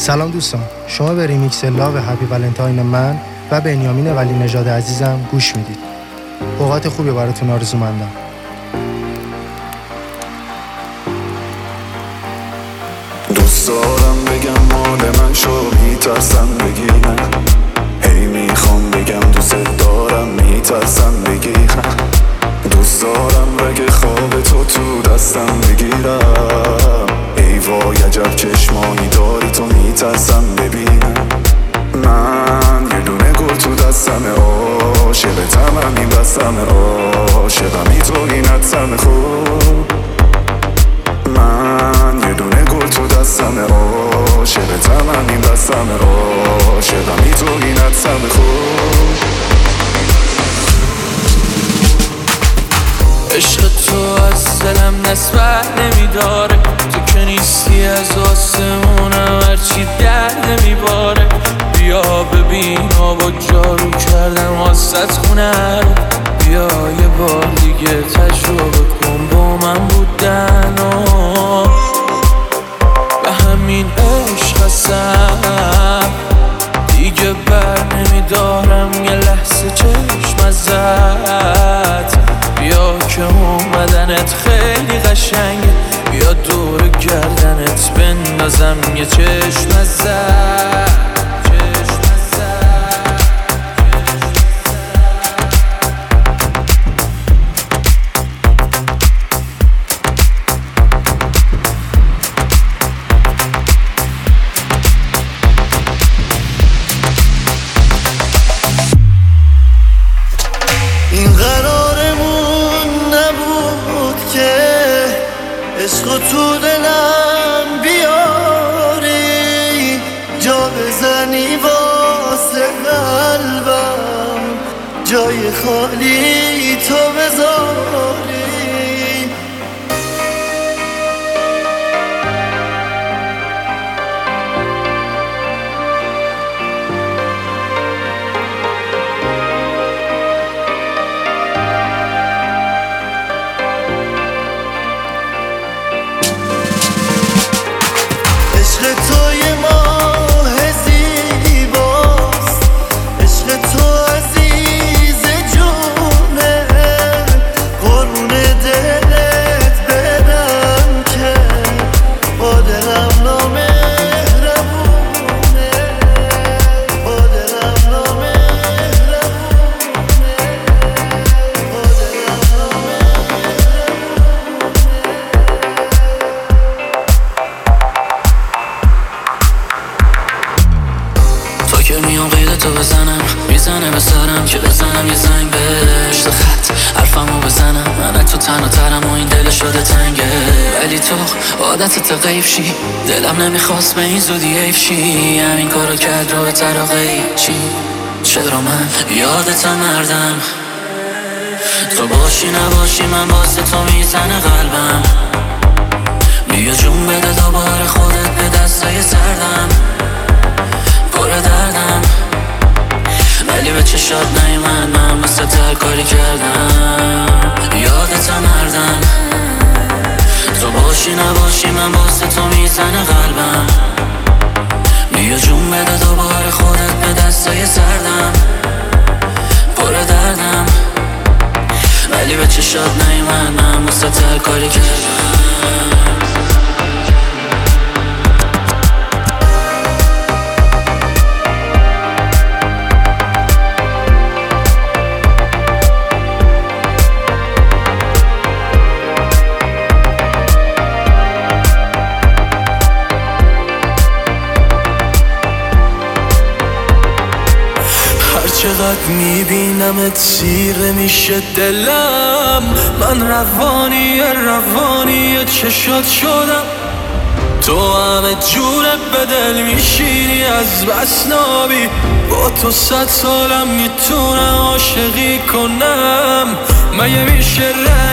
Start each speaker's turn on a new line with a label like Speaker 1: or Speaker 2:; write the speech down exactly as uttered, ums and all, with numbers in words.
Speaker 1: سلام دوستان، شما به ریمیکس لاو هپی ولنتاین من و بنیامین ولی نژاد عزیزم گوش میدید. اوقات خوبی براتون آرزومندم.
Speaker 2: دوست دارم بگم مال من شو، میترسم بگیرم. هی میخوام بگم دوست دارم، میترسم بگیرم. دوست دارم رگ خواب تو تو دستم بگیرم. ای وای عجب چشمانی داری تو، میترسم ببینم. من یه دونه گل تو دستمه، عاشقتم همین بستمه، عاشقمی تو اینت سم خوب. من یه دونه گل تو دستمه، عاشقتم همین بستمه، عاشقمی تو اینت سم خوب.
Speaker 3: عشق تو از دلم نسبت نمیداره، تو که نیستی از آسمونم هرچی درد میباره. بیا ببین آبا جارو کردم واسط خونه رو، بیا یه بار دیگه تجربه کن با من بودن و به همین عشق هستم دیگه بر نمیدارم یه لحظه چشم ازت. بیا که اومدنت خیلی قشنگه، بیا دور گردنت بندازم یه چشم ازت.
Speaker 4: این قرارمون نبود که عشق تو دلم بیاری، جا بزنی واسه قلبم، جای خالی تو بذاری. عشق تو یه ماه زیباست، عشق تو عزیز جونه، قربون دلت برم که با دلم نامهربونه، با دلم نامهربونه، با دلم
Speaker 3: تو که میام قید تو بزنم، میزنه به سرم که بزنم یه زنگ بهش تو خط حرفمو بزنم. من تو تنها ترم و این دل شده تنگه، ولی تو عادتت غیب شی، دلم نمیخواست به این زودی حیف شی. همین کارو کرد رو به طراقی چی؟ چرا من یادتم مردم، تو باشی نباشی من واسه تو میزنه قلبم. بیا جون بده دوباره خودت به دستای سردم، پر دردم ولی به چشات نیومد، من مثل تر کاری کردم. یادتم مردم، تو باشی نباشی من واسه تو میزنه قلبم. بیا جون بده دوباره خودت به دستای سردم، پر دردم ولی به چشات نیومد، من مثل تر کاری کردم. چقدر میبینمت سیره میشه دلم، من روانی روانی چشات شدم. تو همه جوره به دل میشینی از بس نابی، با تو صد سالم میتونم عاشقی کنم. مگه میشه